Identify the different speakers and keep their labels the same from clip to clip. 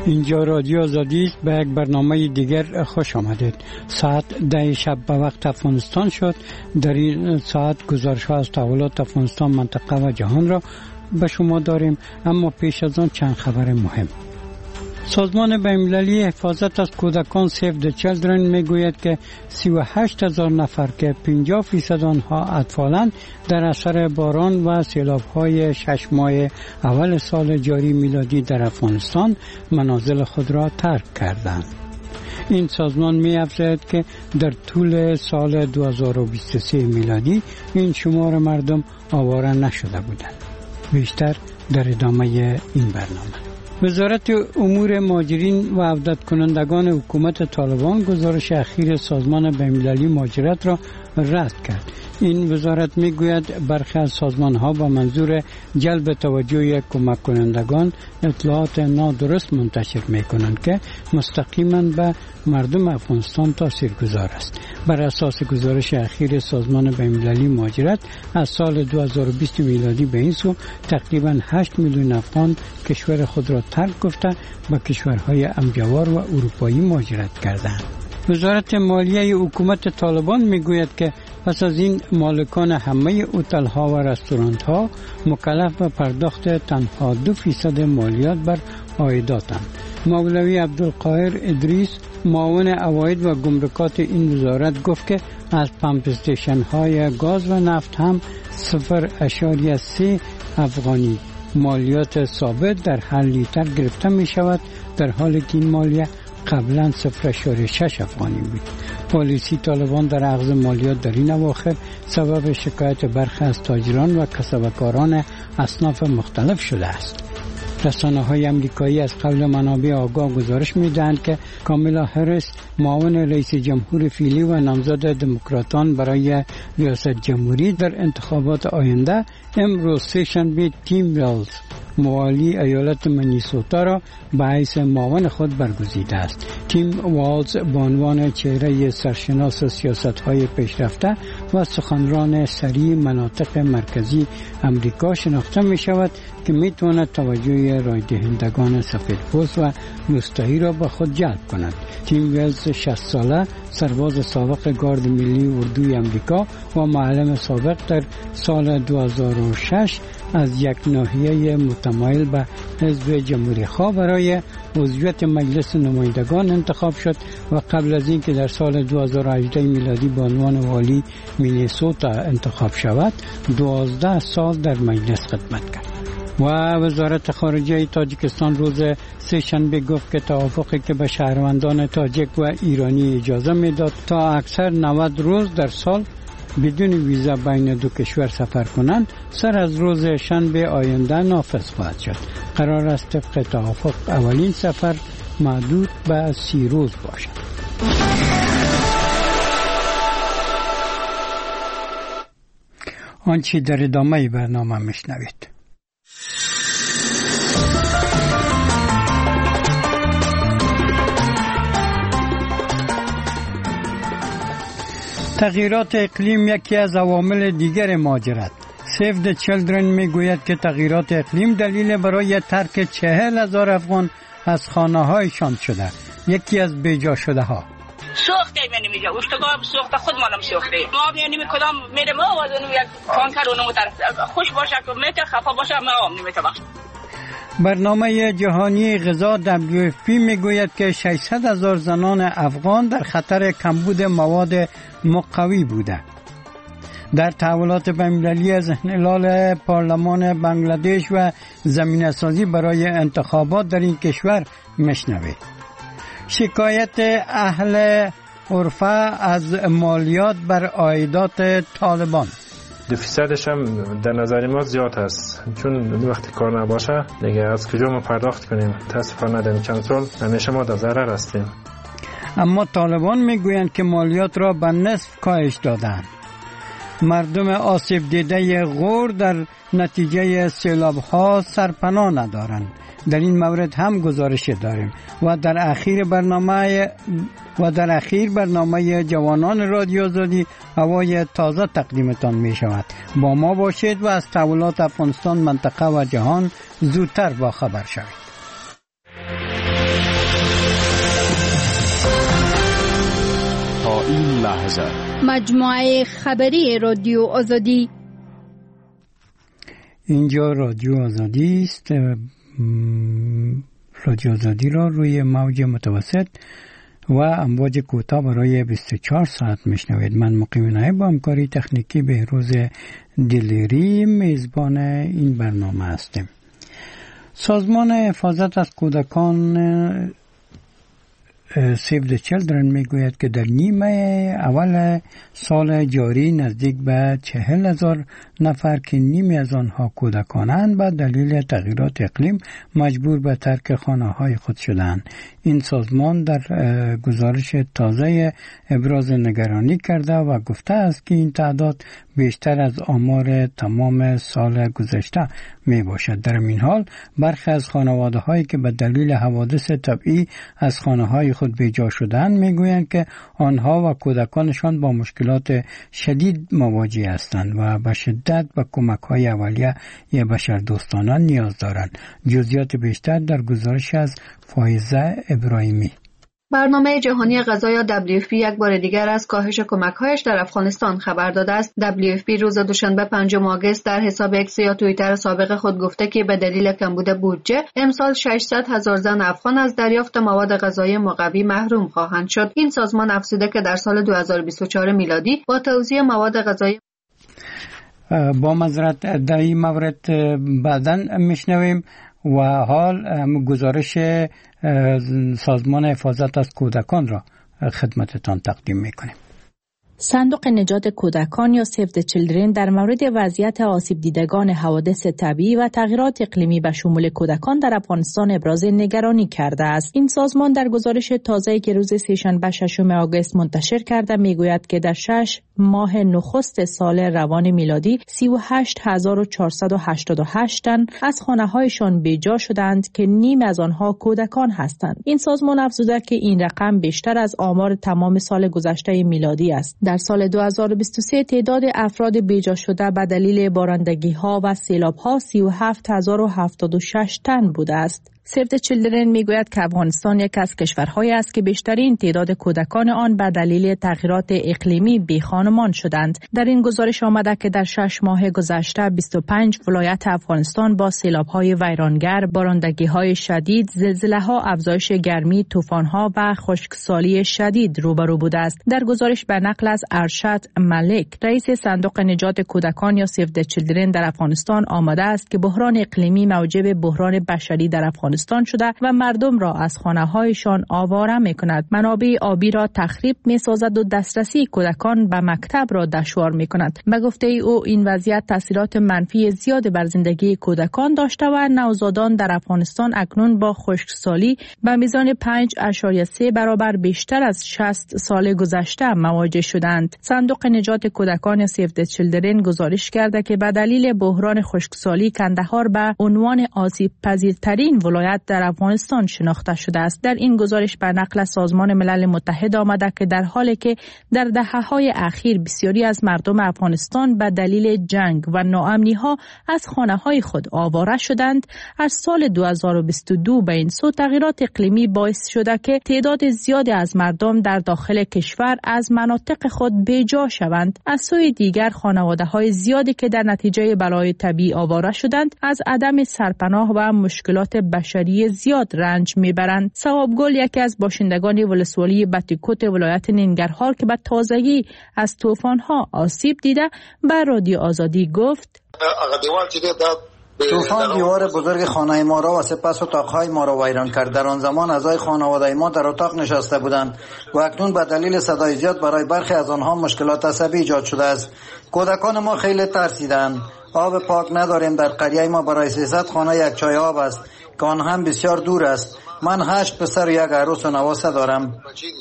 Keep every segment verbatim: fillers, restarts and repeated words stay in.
Speaker 1: اینجا رادیو آزادی است. به یک برنامه دیگر خوش آمدید. ساعت ده شب به وقت افغانستان شد. در این ساعت گزارش ها از تحولات افغانستان، منطقه و جهان را به شما داریم، اما پیش از آن چند خبر مهم. سازمان بین‌المللی حفاظت از کودکان سیو د چیلدرن میگوید که سی و هشت هزار نفر که پنجاه فیصد آنها اطفالند در اثر باران و سیلاب‌های شش ماه اول سال جاری میلادی در افغانستان منازل خود را ترک کردند. این سازمان می‌افزاید که در طول سال دو هزار و بیست و سه میلادی این شمار مردم آواره نشده بودند. بیشتر در ادامه این برنامه. وزارت امور مهاجرین و عودت کنندگان حکومت طالبان گزارش اخیر سازمان بین‌المللی مهاجرت را رد کرد. این وزارت میگوید برخی از سازمان‌ها با منظور جلب توجه کمک کنندگان اطلاعات نادرست منتشر می‌کنند که مستقیما به مردم افغانستان تاثیرگذار است. بر اساس گزارش اخیر سازمان بین‌المللی مهاجرت از سال دو هزار و بیست میلادی به این سو تقریباً هشت میلیون افغان کشور خود را ترک گفته به کشورهای امجوار و اروپایی مهاجرت کردند. وزارت مالیه حکومت طالبان میگوید که پس از این مالکان همه هتل ها و رستوران ها مکلف به پرداخت تنها دو فیصد مالیات بر عایداتند. مولوی عبدالقاهر ادریس معاون عواید و گمرکات این وزارت گفت که از پمپ استیشن های گاز و نفت هم صفر اشاریه سه افغانی مالیات ثابت در هر لیتر گرفته می شود، در حالی که این مالیه قبلا صفر اشاریه شش افغانی بود. پالیسی طالبان در اخذ مالیات در این اواخر سبب شکایت برخی از تاجران و کسبکاران اصناف مختلف شده است. رسانه‌های امریکایی از قبل منابع آگاه گزارش می‌دهند که کامالا هریس معاون رئیس جمهور فعلی و نامزد دموکراتان برای ریاست جمهوری در انتخابات آینده امروز سه‌شنبه تیم ویلز موالی ایالت منیسوتا را به حیث معاون خود برگزیده است. تیم والز به عنوان چهره سرشناس سیاست‌های پیشرفته و سخنران سریع مناطق مرکزی امریکا شناخته می شود که می تواند توجه رای دهندگان سفیدپوست و روستایی را به خود جلب کند. تیم ویلز شصت ساله، سرباز سابق گارد ملی اردوی امریکا و معلم سابق در سال دو هزار و شش از یک ناحیه متمایل به حزب جمهوری خواه برای عضویت مجلس نمایندگان انتخاب شد و قبل از اینکه در سال دو هزار و هجده میلادی به عنوان والی مینیسوتا انتخاب شود، دوازده سال در مجلس خدمت کرد. و وزارت خارجه تاجیکستان روز سه‌شنبه گفت که توافقی که به شهروندان تاجیک و ایرانی اجازه میداد تا اکثر نود روز در سال بدون ویزا بین دو کشور سفر کنند سر از روز شنبه آینده نافذ خواهد شد. قرار است طبق توافق اولین سفر محدود به سی روز باشد. آنچه در ادامه برنامه میشنوید. تغییرات اقلیم یکی از عوامل دیگر مهاجرت. سیو د چیلدرن میگوید که تغییرات اقلیم دلیل برای ترک چهل هزار افغان از خانه هایشان شده. یکی از بیجا شده ها
Speaker 2: سوخته می نمیجا اشتگاه سوخته خود مانم سوخته ما می نمی کدام میره ما و یک کانکر اونمو طرف خوش باشه که میتر خفا باشه ما هم نمیتر بخش.
Speaker 1: برنامه جهانی غذا دبلیو اف پی میگوید که ششصد هزار زنان افغان در خطر کمبود مواد مقوی بوده. در تحولات بین‌المللی از انحلال پارلمان بنگلادش و زمینه‌سازی برای انتخابات در این کشور مشنوید. شکایت اهل عرفه از مالیات بر عایدات طالبان.
Speaker 3: دو فیصدش هم در نظر ما زیاد هست، چون وقتی کار نباشه دیگه از کجا ما پرداخت کنیم؟ متاسفانه در چند سال همیشه ما در ضرر هستیم.
Speaker 1: اما طالبان میگویند که مالیات را به نصف کاهش دادند. مردم آسیب دیده غور در نتیجه سیلاب‌ها سرپناه ندارند. در این مورد هم گزارش داریم و در اخیر برنامه و در اخیر برنامه جوانان رادیو آزادی هوای تازه تقدیمتان می شود. با ما باشید و از تحولات افغانستان، منطقه و جهان زودتر با خبر شوید.
Speaker 4: این لحظه
Speaker 5: مجموعه خبری رادیو آزادی.
Speaker 1: اینجا رادیو آزادی است. رادیو آزادی را روی موج متوسط و امواج کوتاه برای بیست و چهار ساعت میشنوید. من مقیم نایب با همکاری تکنیکی بهروز دلیری میزبان این برنامه هستیم. سازمان حفاظت از کودکان سیو د چیلدرن میگوید که در نیمه اول سال جاری نزدیک به چهل هزار نفر که نیمی از آنها کودکانند به دلیل تغییرات اقلیم مجبور به ترک خانه‌های خود شدند. این سازمان در گزارش تازه ابراز نگرانی کرده و گفته است که این تعداد بیشتر از آمار تمام سال گذشته می باشد. در این حال برخی از خانواده هایی که به دلیل حوادث طبیعی از خانه های خود بیجا شدند میگویند که آنها و کودکانشان با مشکلات شدید مواجه هستند و به شدت به کمک های اولیه یا بشردوستانه نیاز دارند. جزئیات بیشتر در گزارش از فایزه ابراهیمی.
Speaker 6: برنامه جهانی غذا یا دبلیو اف پی یک بار دیگر از کاهش کمک‌هایش در افغانستان خبر داده است. دبلیو اف پی روز دوشنبه پنجم آگوست در حساب اکس یا توییتر سابق خود گفته که به دلیل کمبود بودجه امسال ششصد هزار زن افغان از دریافت مواد غذایی مقوی محروم خواهند شد. این سازمان افزوده که در سال دو هزار و بیست و چهار میلادی با توزیع مواد غذایی
Speaker 1: با معذرت در این مورد بعداً میشنویم و حال گزارش سازمان حفاظت از کودکان را خدمتتان تقدیم میکنیم.
Speaker 7: صندوق نجات کودکان یا سیو د چیلدرن در مورد وضعیت آسیب دیدگان حوادث طبیعی و تغییرات اقلیمی به شمول کودکان در افغانستان ابراز نگرانی کرده است. این سازمان در گزارش تازه‌ای که روز سه‌شنبه ششم آگوست منتشر کرده میگوید که در شش ماه نخست سال روان میلادی سی و هشت هزار و چهارصد و هشتاد و هشت تن از خانه‌هایشان بیجا شدند که نیم از آنها کودکان هستند. این سازمان افزوده که این رقم بیشتر از آمار تمام سال گذشته میلادی است. در سال دو هزار و بیست و سه تعداد افراد بیجا شده به دلیل بارندگی‌ها و سیلاب‌ها سی و هفت هزار و هفتاد و شش تن بوده است. سیو د چیلدرن میگوید که افغانستان یک از کشورهایی است که بیشترین تعداد کودکان آن به دلیل تغییرات اقلیمی بیخانمان شدند. در این گزارش آمده که در شش ماه گذشته بیست و پنج ولایت افغانستان با سیلاب‌های ویرانگر، بارندگی‌های شدید، زلزله‌ها، افزایش گرمی، طوفان‌ها و خشکسالی شدید روبرو بوده است. در گزارش به نقل از ارشد ملک، رئیس صندوق نجات کودکان یا سیو د چیلدرن در افغانستان آمده است که بحران اقلیمی موجب بحران بشری در افغانستان شده و مردم را از خانه‌هایشان آواره می‌کند. منابع آبی را تخریب می‌سازد و دسترسی کودکان به مکتب را دشوار می‌کند. به گفته او این وضعیت تاثیرات منفی زیاد بر زندگی کودکان داشته و نوزادان در افغانستان اکنون با خشکسالی به میزان پنج ممیز سه برابر بیشتر از شصت سال گذشته مواجه شدند. صندوق نجات کودکان سیو د چیلدرن گزارش کرده که به دلیل بحران خشکسالی کندهار به عنوان آسیب پذیرترین ولایت در افغانستان شناخته شده است. در این گزارش به نقل سازمان ملل متحد آمده که در حالی که در دهه‌های اخیر بسیاری از مردم افغانستان به دلیل جنگ و ناامنی‌ها از خانه‌های خود آواره شدند، از سال دو هزار و بیست و دو به این سو تغییرات اقلیمی باعث شده که تعداد زیادی از مردم در داخل کشور از مناطق خود بیجا شوند. از سوی دیگر خانواده‌های زیادی که در نتیجه بلای طبیعی آواره شدند از عدم سرپناه و مشکلات بشری زیاد رنج میبرند. ثواب گل یکی از باشندگان ولسوالی بتیکوت ولایت ننگرهار که به تازگی از طوفان‌ها آسیب دیده به رادیو آزادی گفت:
Speaker 8: طوفان دیوار بزرگ خانه ما را و سپس اتاقهای ما را ویران کرد. در آن زمان اعضای خانواده ما در اتاق نشسته بودند و اکنون به دلیل صدای زیاد برای برخی از آنها مشکلات عصبی ایجاد شده است. کودکان ما خیلی ترسیدند. آب پاک نداریم. در قریه ما برای سیصد خانه یک چای آب است که آن هم بسیار دور است. من هشت پسر و یک عروس و نواسه دارم.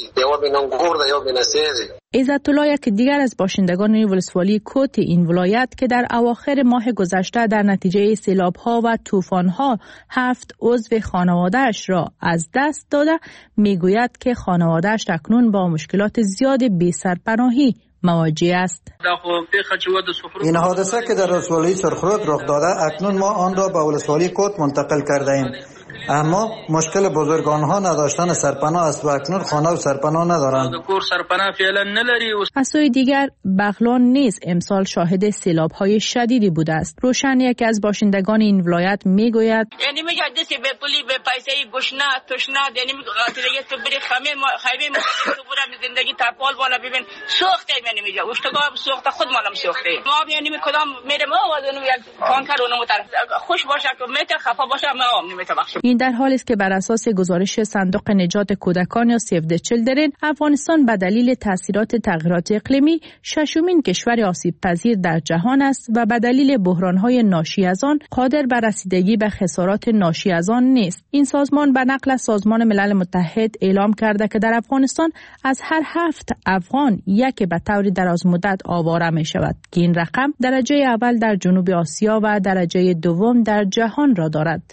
Speaker 7: عزت الله یک دیگر از باشندگان ولسوالی کوت این ولایت که در اواخر ماه گذشته در نتیجه سیلاب‌ها و طوفان‌ها هفت عضو خانواده‌اش را از دست داده میگوید که خانواده‌اش اکنون با مشکلات زیاد بی‌سرپناهی مواجه است.
Speaker 8: این حادثه که در ولسوالی سرخرود رخ داده اکنون ما آن را به ولسوالی کوت منتقل کرده ایم. اما مشکل بزرگان ها نداشتن سرپناه است و اکنون خانه و سرپناه ندارند.
Speaker 7: از سوی دیگر بغلان نیز امسال شاهد سیلاب های شدیدی بوده است. روشن یکی از باشندگان این ولایت میگوید
Speaker 2: یعنی میگه دستی به پولی به پیسه گشنه تشنه یعنی میگه قاتلیت تو بری خمه خیمه تو برا زندگی تپال بالا ببین سوخته یعنی میگه اشتگاه سوخته خود مالم سوخته ما یعنی می کدام میره ما و اون یک تانکر اونم طرف خوش باشه که متر خفا باشه ما هم نمیتوخم.
Speaker 7: این در حالی است که بر اساس گزارش صندوق نجات کودکان یا سیو د چیلدرن افغانستان به دلیل تاثیرات تغییرات اقلیمی ششمین کشور آسیب پذیر در جهان است و به دلیل بحران‌های ناشی از آن قادر بر رسیدگی به خسارات ناشی از آن نیست. این سازمان به نقل از سازمان ملل متحد اعلام کرده که در افغانستان از هر هفت افغان یک به طور دراز مدت آواره می شود که این رقم درجه اول در جنوب آسیا و درجه دوم در جهان را دارد.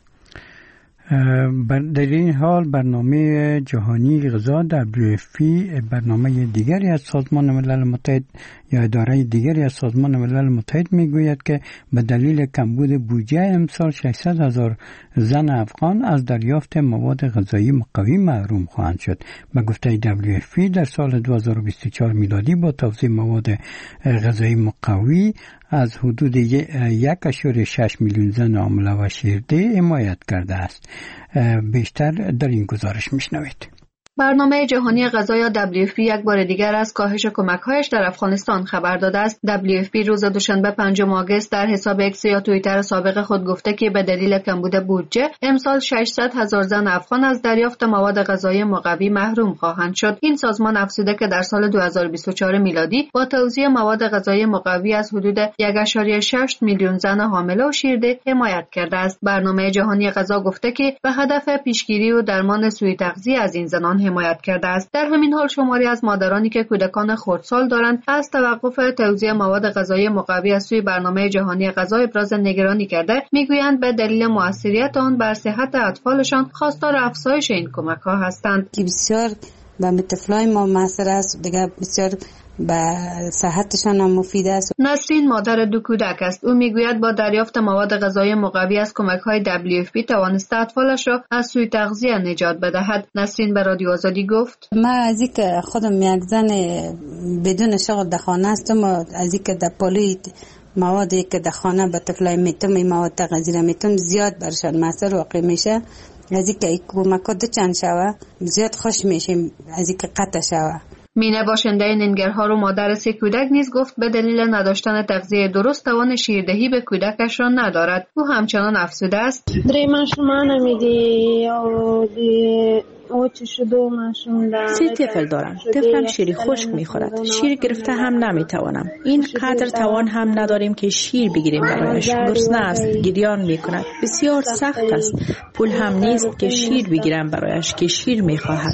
Speaker 1: در این حال برنامه جهانی غذا دبلیو اف پی برنامه دیگری از سازمان ملل متحد یا اداره دیگری از سازمان ملل متحد میگوید که به دلیل کمبود بودجه امسال ششصد هزار زن افغان از دریافت مواد غذایی مقوی محروم خواهند شد. به گفته دبلیو اف پی در سال دو هزار و بیست و چهار میلادی با توزیع مواد غذایی مقوی از حدود یک اشاره شش میلیون زن حامله و شیرده حمایت کرده است. بیشتر در این گزارش میشنوید.
Speaker 6: برنامه جهانی غذا یا دبلیو اف پی یک بار دیگر از کاهش کمک‌هایش در افغانستان خبر داده است. دبلیو اف پی روز دوشنبه پنجم آگوست در حساب ایکس یا توییتر سابق خود گفته که به دلیل کمبود بودجه امسال ششصد هزار زن افغان از دریافت مواد غذایی مقوی محروم خواهند شد. این سازمان افزوده که در سال دو هزار و بیست و چهار میلادی با توزیع مواد غذایی مقوی از حدود یک اشاره شش میلیون زن حامله و شیرده حمایت کرده است. برنامه جهانی غذا گفته که به هدف پیشگیری و درمان سوء تغذیه از این زنان حمایت کرده است. در همین حال شماری از مادرانی که کودکان خردسال دارند از توقف توزیع مواد غذایی مقوی از سوی برنامه جهانی غذا ابراز نگرانی کرده، میگویند به دلیل موثریت آن بر صحت اطفالشان خواستار افزایش این کمک‌ها هستند.
Speaker 4: که بسیار به طفلای ما موثر است، دیگه بسیار به صحتشان هم مفید است.
Speaker 6: نسرین مادر دو کودک است. او میگوید با دریافت مواد غذایی مقوی از کمک‌های دبلیو اف پی توانسته اطفالش را از سوء تغذیه نجات بدهد. نسرین به رادیو آزادی گفت:
Speaker 4: من از اینکه خودم یک زن بدون شغل در خانه هستم، از اینکه در پالوی موادی که در خانه به طفلای میتم این مواد غذایی میتم زیاد برشان موثر واقع میشه. از اینکه کمک‌ها دو چند شوه زیاد خوش میشیم از اینکه قطع شوه.
Speaker 6: مینه باشنده ننگرهار و مادر سه کودک نیز گفت به دلیل نداشتن تغذیه درست توان شیردهی به کودکش را ندارد. او همچنان افسوده است:
Speaker 9: درې ماشومان مې دي او د
Speaker 7: سه طفل دارم. طفلم شیر خشک میخورد. شیر گرفته هم نمیتوانم. این قدر توان هم نداریم که شیر بگیریم برایش. گرسنه است، گریان میکند. بسیار سخت است. پول هم نیست که شیر بگیرم برایش که شیر میخواهد.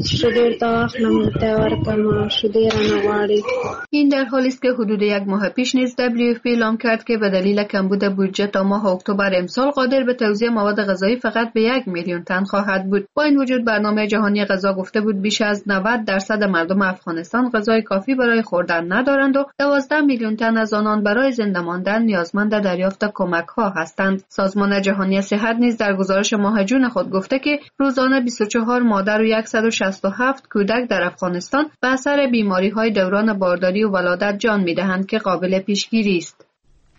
Speaker 6: این در حالی است که حدود یک ماه پیش نیز دبلیو اف پی اعلام کرد که به دلیل کمبود بودجه تا ماه اکتبر امسال قادر به توزیع مواد غذایی فقط به یک میلیون تن خواهد بود. با این وجود برنامه جهانی غذا گفته بود بیش از نود درصد مردم افغانستان غذای کافی برای خوردن ندارند و دوازده میلیون تن از آنان برای زنده ماندن نیازمند دریافت کمک‌ها هستند. سازمان جهانی صحت نیز در گزارش ماه جون خود گفته که روزانه بیست و چهار مادر و صد و شصت و هفت کودک در افغانستان به اثر بیماری‌های دوران بارداری و ولادت جان می‌دهند که قابل پیشگیری است.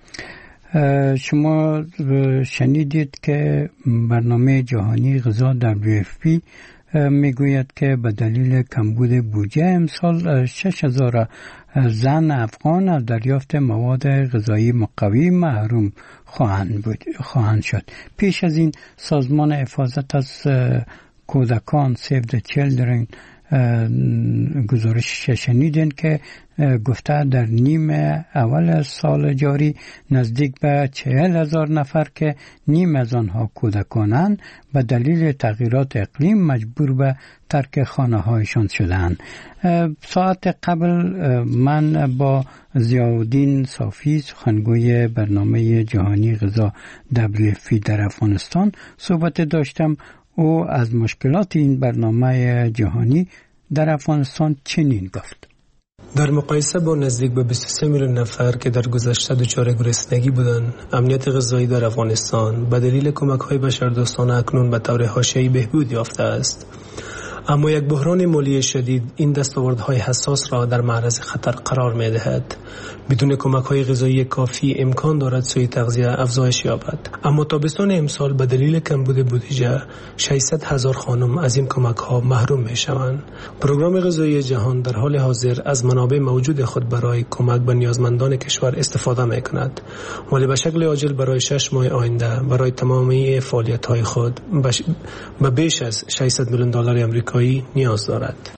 Speaker 1: شما شنیدید که برنامه جهانی غذا دبلیو اف پی میگوید که به دلیل کمبود بودجه امسال شش هزار زن افغان از دریافت مواد غذایی مقوی محروم خواهند بود خواهند شد. پیش از این سازمان حفاظت از کودکان سیو د چیلدرن گزارش شنیدین که گفته در نیم اول سال جاری نزدیک به چهل هزار نفر که نیم از آنها کودکانند به دلیل تغییرات اقلیم مجبور به ترک خانه هایشان شدند. ساعت قبل من با ضیاءالدین صافی سخنگوی برنامه جهانی غذا دبلیو اف پی در افغانستان صحبت داشتم. او از مشکلات این برنامه جهانی در افغانستان چنین گفت:
Speaker 10: در مقایسه با نزدیک به بیست و سه میلیون نفر که در گذشته دچار گرسنگی بودند، امنیت غذایی در افغانستان به دلیل کمک‌های بشردوستانه اکنون به طور حاشیه‌ای بهبود یافته است. اما یک بحران مالی شدید این دستاوردهای حساس را در معرض خطر قرار می‌دهد. بدون کمک‌های غذایی کافی امکان دارد سوء تغذیه افزایش یابد. اما تابستان امسال به دلیل کمبود بودجه ششصد هزار خانم از این کمک‌ها محروم می‌شوند. پروگرام غذایی جهان در حال حاضر از منابع موجود خود برای کمک به نیازمندان کشور استفاده می‌کند، ولی به شکل عاجل برای شش ماه آینده برای تمامی فعالیت‌های خود به بیش از ششصد میلیون دلار آمریکایی نیاز دارد.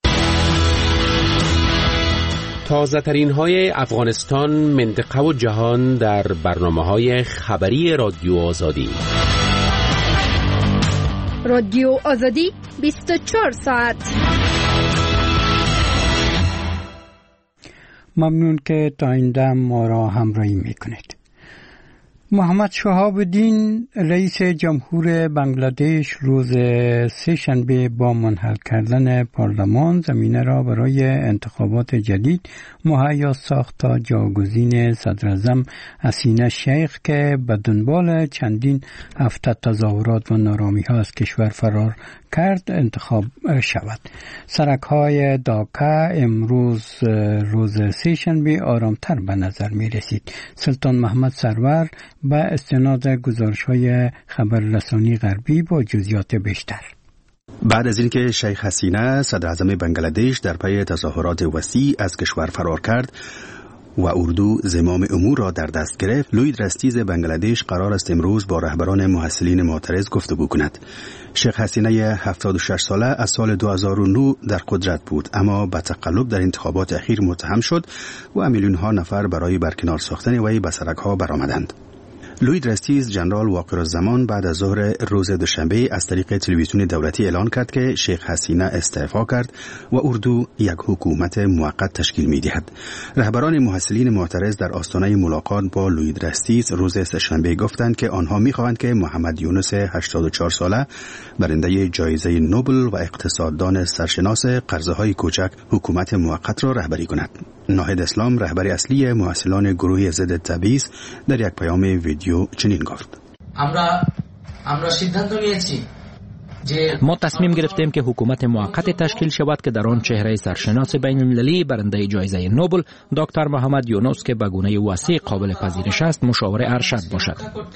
Speaker 11: تازه ترین های افغانستان، منطقه و جهان در برنامه های خبری رادیو آزادی.
Speaker 5: رادیو آزادی بیست و چهار ساعت.
Speaker 1: ممنون که تا این دم ما را همراهی میکنید. محمد شهاب الدین رئیس جمهور بنگلادش روز سه‌شنبه با منحل کردن پارلمان زمینه را برای انتخابات جدید مهیا ساخت تا جاگزین صدراعظم حسینه شیخ که به دنبال چندین هفته تظاهرات و نارامی‌ها از کشور فرار کرد انتخاب شود. سرک‌های داکا امروز روز سه‌شنبه آرامتر به نظر می رسید. سلطان محمد سرور با استناد گزارش‌های خبررسانی غربی با جزئیات بیشتر.
Speaker 12: بعد از اینکه شیخ حسینه صدراعظم بنگلادش در پی تظاهرات وسیع از کشور فرار کرد و اردو زمام امور را در دست گرفت، لوید رستیز بنگلادش قرار است امروز با رهبران محصلین معترض گفتگو کند. شیخ حسینه هفتاد و شش ساله از سال دو هزار و نه در قدرت بود، اما به تقلب در انتخابات اخیر متهم شد و میلیون ها نفر برای برکنار ساختن وی به سرک ها برآمدند. لوید رستیز جنرال واقرالزمان بعد از ظهر روز دوشنبه از طریق تلویزیون دولتی اعلان کرد که شیخ حسینه استعفا کرد و اردو یک حکومت موقت تشکیل می‌دهد. رهبران محصلین معترض در آستانه ملاقات با لوید رستیز روز سه‌شنبه گفتند که آنها می‌خواهند که محمد یونس هشتاد و چهار ساله برنده جایزه نوبل و اقتصاددان سرشناس قرضه‌های کوچک حکومت موقت را رهبری کند. ناهید اسلام رهبر اصلی محصلان گروه ضد تبعیض در یک پیام ویدیو چنین گفت:
Speaker 13: ما تصمیم گرفتیم که حکومت موقت تشکیل شود که در آن چهره سرشناس بین المللی برنده جایزه نوبل دکتر محمد یونس که به گونه وسیع قابل پذیرش است مشاور ارشد باشد.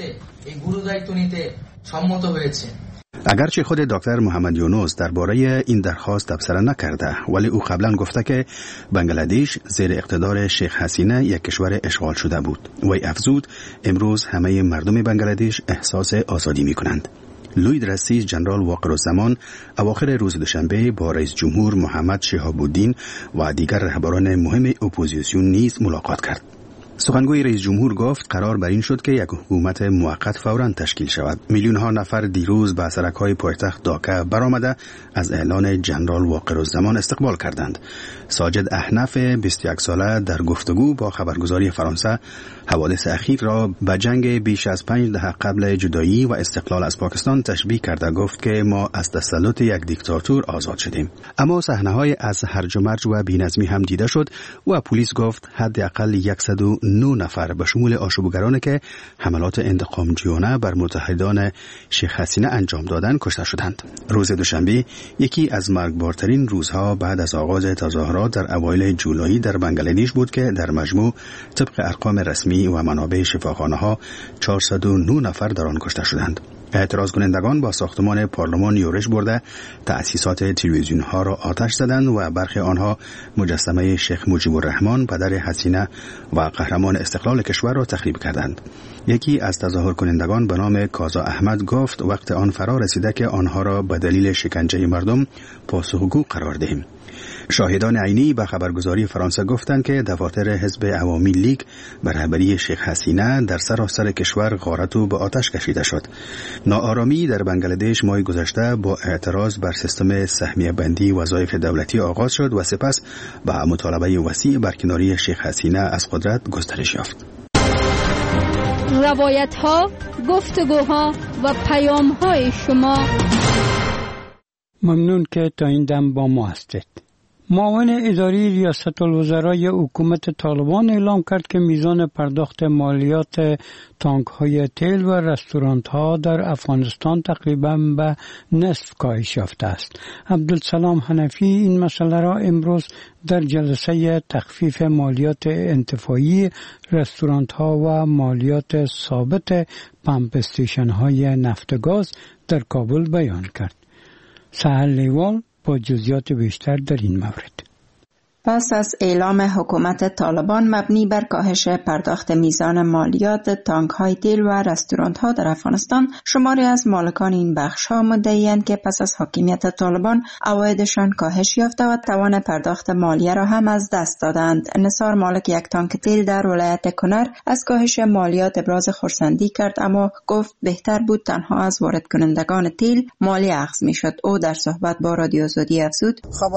Speaker 12: اگرچه خود دکتر محمد یونس درباره این درخواست تبصره نکرده، ولی او قبلا گفته که بنگلادش زیر اقتدار شیخ حسینه یک کشور اشغال شده بود. وی افزود امروز همه مردم بنگلادش احساس آزادی می کنند. لوید رستیز جنرال واقرالزمان اواخر روز دوشنبه با رئیس جمهور محمد شهاب الدین و دیگر رهبران مهم اپوزیسیون نیز ملاقات کرد. سخنگوی رئیس جمهور گفت قرار بر این شد که یک حکومت موقت فوراً تشکیل شود. میلیون ها نفر دیروز به سرک‌های پایتخت داکا برآمده از اعلان جنرال واقرالزمان استقبال کردند. ساجد احنف بیست و یک ساله در گفتگو با خبرگزاری فرانسه حوادث اخیر را به جنگ بیش از پنج دهه قبل جدایی و استقلال از پاکستان تشبیه کرده گفت که ما از تسلط یک دیکتاتور آزاد شدیم. اما صحنه‌های از هرج و مرج و بی‌نظمی هم دیده شد و پلیس گفت حداقل صد و نه نفر به شمول آشوبگرانی که حملات انتقامجویانه بر متحدان شیخ حسینه انجام دادند کشته شدند. روز دوشنبه یکی از مرگبارترین روزها بعد از آغاز تظاهرات در اوایل جولای در بنگلادش بود که در مجموع طبق ارقام رسمی و منابع شفاخانه‌ها چهارصد و نه نفر در آن کشته شدند. اعتراض کنندگان با ساختمان پارلمان یورش برده تأسیسات تلویزیون ها را آتش زدند و برخی آنها مجسمه شیخ مجیب الرحمن پدر حسینه و قهرمان استقلال کشور را تخریب کردند. یکی از تظاهر کنندگان به نام کازا احمد گفت وقت آن فرا رسیده که آنها را به دلیل شکنجه مردم پاسخگو قرار دهیم. شاهدان عینی به خبرگزاری فرانسه گفتند که دفاتر حزب عوامی لیگ به رهبری شیخ حسینه در سراسر کشور غارت و به آتش کشیده شد. ناآرامی در بنگلادش ماه گذشته با اعتراض بر سیستم سهمیه بندی وظایف دولتی آغاز شد و سپس به مطالبه وسیع برکناری شیخ حسینه از قدرت گسترش یافت.
Speaker 5: روایت ها، گفتگوها و پیام های شما.
Speaker 1: ممنون که تا این دم با ما هستید. معاون اداری ریاست الوزرای حکومت طالبان اعلام کرد که میزان پرداخت مالیات تانک های تیل و رستوران ها در افغانستان تقریبا به نصف کاهش یافته است. عبدالسلام حنفی این مسئله را امروز در جلسه تخفیف مالیات انتفاعی رستوران ها و مالیات ثابت پمپ استیشن های نفت گاز در کابل بیان کرد. سهل لیوال با جزئیات بیشتر در این مورد.
Speaker 14: پس از اعلام حکومت طالبان مبنی بر کاهش پرداخت میزان مالیات تانک های تیل و رستوران ها در افغانستان، شماری از مالکان این بخش ها مدعی‌اند که پس از حاکمیت طالبان عوایدشان کاهش یافته و توان پرداخت مالیه را هم از دست دادند. نثار مالک یک تانک تیل در ولایت کنر از کاهش مالیات ابراز خرسندی کرد، اما گفت بهتر بود تنها از وارد کنندگان تیل مالیه اخذ میشد. او در صحبت با رادیو آزادی افزود: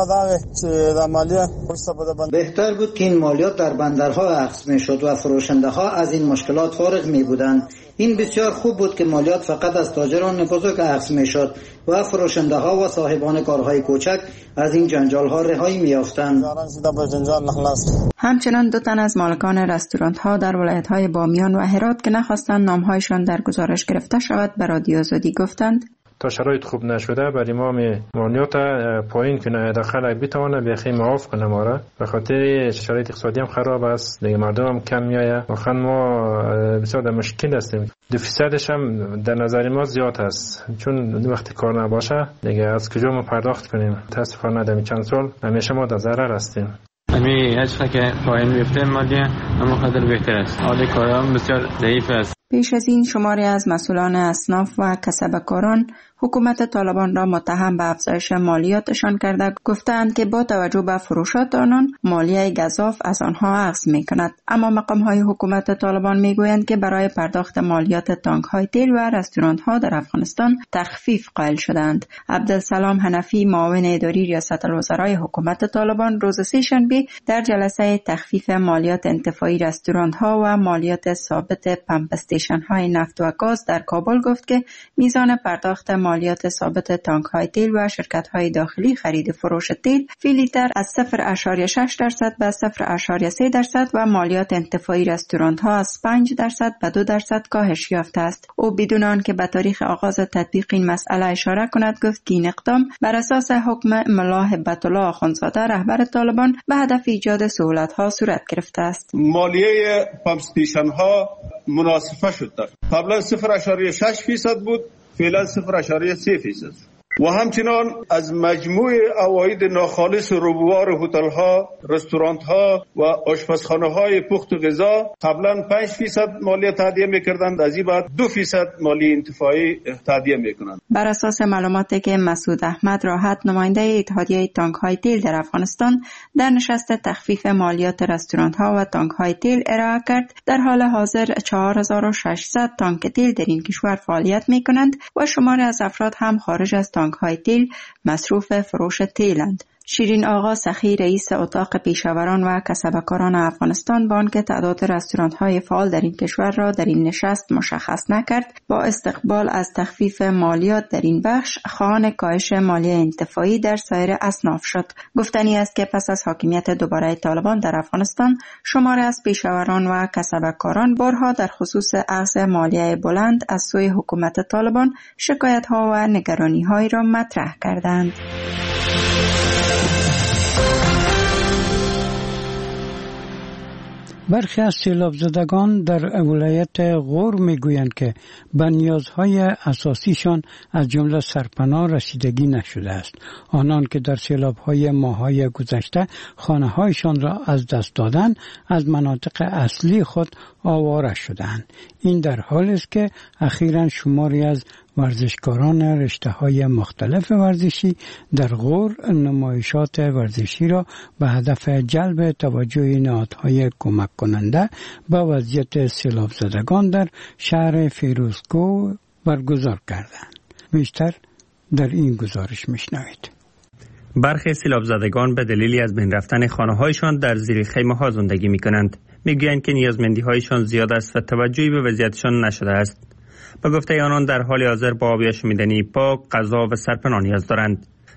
Speaker 8: بهتر بود که این مالیات در بندرها اخذ می شد و فروشنده ها از این مشکلات فارغ می بودند. این بسیار خوب بود که مالیات فقط از تاجران بزرگ اخذ می شد و فروشنده ها و صاحبان کارهای کوچک از این جنجال ها رهایی می یافتند.
Speaker 14: همچنان دو تن از مالکان رستوران ها در ولایت های بامیان و هرات که نخواستند نامهایشان در گزارش گرفته شود به رادیو آزادی گفتند:
Speaker 3: تا شرایط خوب نشده برای ما مالیات پایین کنه، داخل بتونه بخی معاف کنه ما را، به خاطر شرایط اقتصادی هم خراب است دیگه، مردم هم کم میایه، واقعا ما بسیار در مشکل هستیم. دو فیصدش هم در نظر ما زیاد است، چون وقتی کار نباشه دیگه از کجا ما پرداخت کنیم؟ متاسفانه در چند سال همیشه ما در ضرر هستیم.
Speaker 15: امی هیچ که پایین بیفته مالیه اما قدر بهتر است، حال کارم بسیار ضعیف است.
Speaker 14: پیش از این شماری از مسئولان اصناف و کسبکاران حکومت طالبان را متهم به افزایش مالیاتشان کرده گفتند که با توجه به فروشات آنان مالیه گزاف از آنها اخذ می کند. اما مقام های حکومت طالبان می گویند که برای پرداخت مالیات تانک های تیل و رستوران ها در افغانستان تخفیف قائل شدند. عبدالسلام حنفی معاون اداری ریاست الوزرای حکومت طالبان روز سه‌شنبه در جلسه تخفیف مالیات انتفاعی رستوران ها و مالیات ثابت پمپ استیشن های نفت و گاز در کابل گفت که میزان پرداخت مالیات ثابت تانک های تیل و شرکت های داخلی خرید فروش تیل فی لیتر از صفر ممیز شش درصد به صفر ممیز سه درصد و مالیات انتفاعی رستوران ها از پنج درصد به دو درصد کاهش یافته است. او بدون آنکه به تاریخ آغاز تطبیق این مسئله اشاره کند گفت که این اقدام بر اساس حکم ملا هبت الله آخوندزاده رهبر طالبان به هدف ایجاد سهولت ها صورت گرفته است.
Speaker 16: مالیه پمپ استیشن ها مناسبه شد. قبلا صفر ممیز شش فیصد بود، فعلا صفر ممیز سه فیصد. و همچنان از مجموع عواید ناخالص روبوار هتل ها، رستوران ها و آشپزخانه های پخت و غذا قبلا پنج فیصد مالیه تادیه میکردند، از این بعد دو فیصد مالیه انتفاعی تادیه میکنند.
Speaker 14: بر اساس معلوماتی که مسعود احمد راحت نماینده اتحادیه تانک های تیل در افغانستان در نشست تخفیف مالیات رستوران ها و تانک های تیل ارائه کرد، در حال حاضر چهار هزار و ششصد تانک تیل در این کشور فعالیت میکنند و شماری از افراد هم خارج از تانک های تیل مصروف فروش تیلند. شیرین آقا سخی رئیس اتاق پیشاوران و کسبکاران افغانستان با آنکه تعداد رستوران های فعال در این کشور را در این نشست مشخص نکرد، با استقبال از تخفیف مالیات در این بخش خواهان کاهش مالیه انتفاعی در سایر اصناف شد. گفتنی است که پس از حاکمیت دوباره طالبان در افغانستان شماری از پیشاوران و کسبکاران بارها در خصوص اخذ مالیه بلند از سوی حکومت طالبان شکایت ها و نگرانی هایی را مطرح کردند.
Speaker 1: برخی از سیلاب زدگان در ولایت غور میگویند که به نیازهای اساسیشان از جمله سرپناه رسیدگی نشده است. آنان که در سیلاب‌های ماه‌های گذشته خانه‌هایشان را از دست دادند، از مناطق اصلی خود آواره شدند. این در حالی است که اخیراً شماری از ورزشکاران رشته‌های مختلف ورزشی در غور نمایشات ورزشی را به هدف جلب توجه نهادهای کمک کننده به وضعیت سیلاب زدگان در شهر فیروزکوه برگزار کردند. بیشتر در این گزارش میشنوید.
Speaker 17: برخی سیلاب زدگان به دلیلی از بین رفتن خانه‌هایشان در زیر خیمه‌ها زندگی می‌کنند. می‌گویند که نیازمندی‌هایشان زیاد است و توجهی به وضعیتشان نشده است. به گفته آنان در حال حاضر با آب آشامیدنی پاک، غذا و سرپناه نیاز دارند.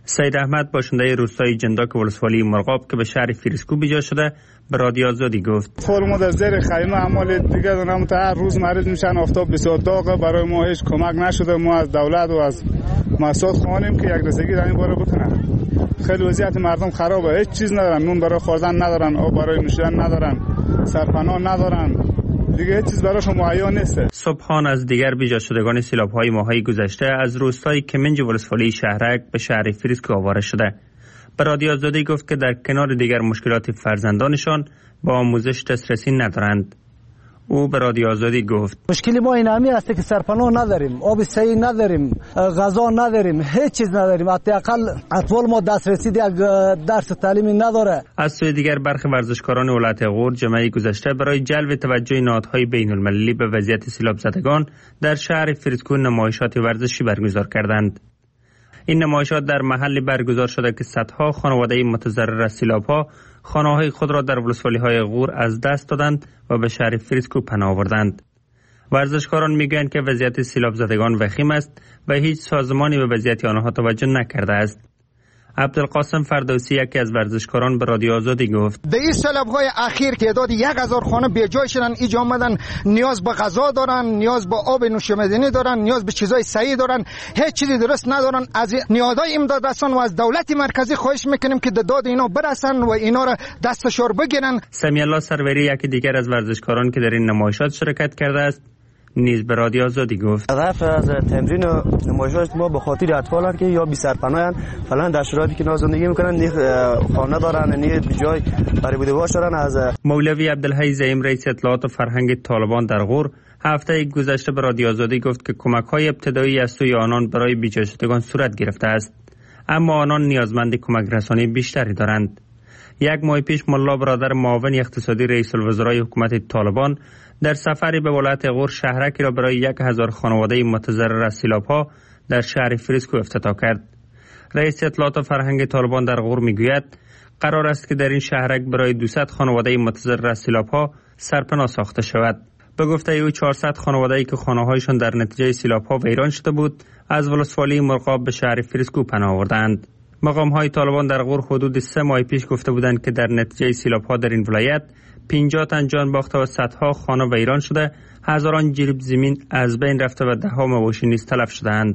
Speaker 17: سید احمد باشنده روستای جنداک ولسوالی مرغاب که به شهر فیرسکو بیجا شده به رادیو آزادی گفت
Speaker 18: فرمو در زیر خیمه عمل دیگه دونم تا هر روز مریض میشن، آفتاب بسیار داغه، برای ما هیچ کمک نشده. ما از دولت و از مسئولات خوانیم که یک رسیدگی در این باره بکنن. خیلی وضعیت مردم خرابه، هیچ چیز ندارن، نون برای خوردن ندارن، آب برای نوشیدن ندارن، سرپناه ندارن، دیگه هیچ چیز براشون مهیا نیست.
Speaker 17: صبحان از دیگر بیجا شدگان سیلاب‌های ماه‌های گذشته از روستای کمنج ولسوالی شهرک به شهر فیرسکو آواره شده. به رادیو آزادی گفت که در کنار دیگر مشکلات فرزندانشان با آموزش دسترسی ندارند. او به رادیو آزادی گفت
Speaker 19: مشکل ما این همی است که سرپناه نداریم، آب صحیح نداریم، غذا نداریم، هیچ چیز نداریم. حداقل اطفال ما دسترسی یک درس تعلیمی نداره.
Speaker 17: از سوی دیگر برخی ورزشکاران ولایت غور جمعه گذشته برای جلب توجه نهادهای بین المللی به وضعیت سیلاب زدگان در شهر فیرسکو نمایشات ورزشی برگزار کردند. این نمایشات در محلی برگزار شده که صدها خانواده متضرر از سیلاب‌ها خانه‌های خود را در ولسوالی‌های غور از دست دادند و به شهر فیرسکو پناه آوردند. ورزشکاران میگویند که وضعیت سیلاب زدگان وخیم است و هیچ سازمانی به وضعیت آنها توجه نکرده است. عبدالقاسم فردوسی یکی از ورزشکاران به رادیو آزادی گفت
Speaker 20: در این سیلاب‌های اخیر تعداد یک هزار خانه به جای شدن، اینجا آمدن، نیاز به غذا دارن، نیاز به آب نوشیدنی دارن، نیاز به چیزای صحیح دارن، هیچ چیزی درست ندارن. از نهادهای امداد رسان و از دولت مرکزی خواهش میکنیم که داد اینا برسن و اینا را دستشار بگیرن.
Speaker 17: سمی الله سروری یکی دیگر از ورزشکاران که در این نمایشات شرکت کرده است نیز به رادیو آزادی گفت
Speaker 21: هدف از تمرین نمایشات ما به خاطر اطفالان که یا بی سرپناهن فلان در شرایطی که زندگی میکنن، نه خانه دارن، نه جای برای بوده باشن. از
Speaker 17: مولوی عبدالحی زعیم رئیس اطلاعات و فرهنگ طالبان در غور هفته گذشته به رادیو آزادی گفت که کمک‌های ابتدایی از سوی آنان برای بیجا شدگان صورت گرفته است، اما آنان نیازمند کمک رسانی بیشتری دارند. یک ماه پیش ملا برادر معاون اقتصادی رئیس الوزرای حکومت طالبان در سفری به ولایت غور شهرکی را برای یک هزار خانواده متضرر از سیلاب‌ها در شهر فیرسکو افتتاح کرد. رئیس اطلاعات و فرهنگ طالبان در غور میگوید قرار است که در این شهرک برای دویست خانواده متضرر از سیلاب‌ها سرپناه ساخته شود. به گفته او چهارصد خانواده‌ای که خانه‌هایشان در نتیجه سیلاب‌ها ویران شده بود از ولسوالی مرغاب به شهر فیرسکو پناه آوردند. مقام‌های طالبان در غور حدود سه ماه پیش گفته بودند که در نتیجه سیلاب‌ها در این ولایت پنجاه تن جان باخته و صدها خانه ویران شده، هزاران جریب زمین از بین رفته و ده‌ها مواشی نیز تلف شده‌اند.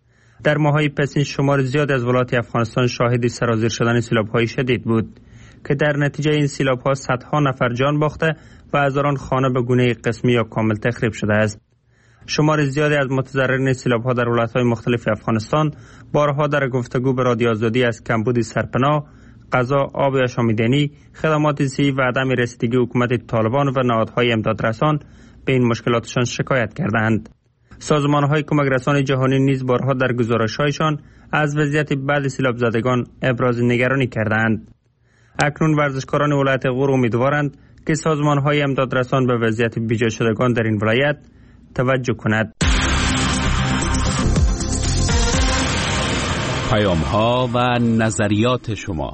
Speaker 17: در ماه‌های پسین شمار زیاد از ولایات افغانستان شاهد سرازیر شدن سیلاب‌های شدید بود که در نتیجه این سیلاب‌ها صدها نفر جان باخته و هزاران خانه به گونه قسمی یا کامل تخریب شده است. شمار زیادی از متضررین سیلاب‌ها در ولایت‌های مختلف افغانستان بارها در گفتگو به رادیو آزادی از کمبود سرپناه، غذا، آب آشامیدنی، خدمات صحی و عدم رسیدگی حکومت طالبان و نهادهای امدادرسان به این مشکلاتشان شکایت کردند. سازمان‌های کمک رسان جهانی نیز بارها در گزارش‌هایشان از وضعیت بعد سیلاب زدگان ابراز نگرانی کردند. اکنون ورزشکاران ولایت غور امیدوارند که سازمان‌های امدادرسان به وضعیت بیجا شدگان در این ولایت توجه کند.
Speaker 11: پیام‌ها و نظریات شما.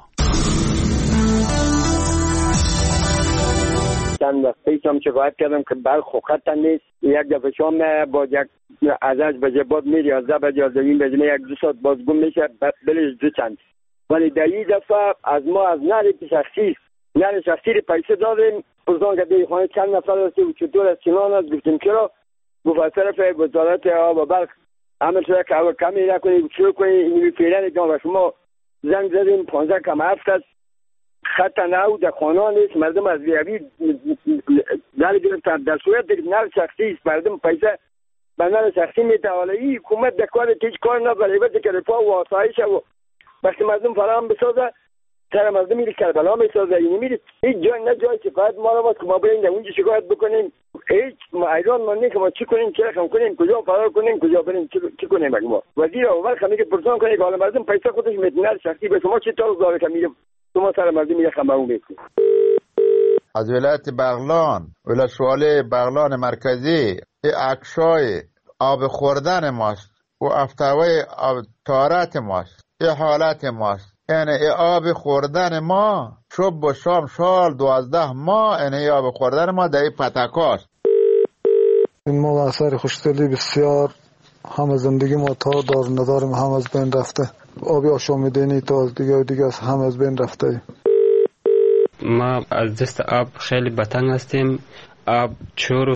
Speaker 22: چند وقت پیشم شکایت کردم که برق خوخت نیست. یک دفعه شام با یک از از بجه باد میری از ده بجه از این بجه یک دو ساعت باز گم میشه بلش دو چند. ولی در این دفعه از ما از نهر شخصی نهر شخصی پیسه دادیم. پرسان که دی خانه چند نفر هستی و چطور از چنان هست گفتیم چرا؟ گفت از طرف وزارت آب و برق عمل شده که اول کمی نکنید شروع کنید اینوی فعلا جان و شما زنگ زدیم پانزده کم هفت است خط نو در خانه نیست مردم از ویابی نر گرفتن در صورت نر شخصی است مردم پیسه به نر شخصی میده حالا این حکومت در کار هیچ کار نبره بده که رفاه و آسایش و وقتی مردم فراهم بسازه سر مردم میره کربلا میسازه اینی میره هیچ جای نه جای شکایت ما رو باید که ما بریم در اونجا شکایت بکنیم هیچ ایران ما نه که ما چی کنیم چه رقم کنیم کجا فرار کنیم کجا بریم چی کنیم اگه ما وزیر اول خمیگه پرسان کنیم که حالا مردم پیسه خودش میتونه شخصی به شما چی طور داره که میره شما سر مردم میره خمه میکنیم.
Speaker 23: از ولایت بغلان ولسوالی بغلان مرکزی ای اکشای آب خوردن ماست و افتوای آب تارت ماست ای حالت ماست یعنی ای آب خوردن ما صبح و شام سال دوازده ماه یعنی آب خوردن ما در این پتکاست.
Speaker 24: این ما اثر خوشدلی بسیار هم زندگی ما تا دار نداریم هم از بین رفته آب آشامیدنی تا دیگه و دیگه هم از بین رفته.
Speaker 15: ما از دست آب خیلی بتنگ هستیم. آب چهار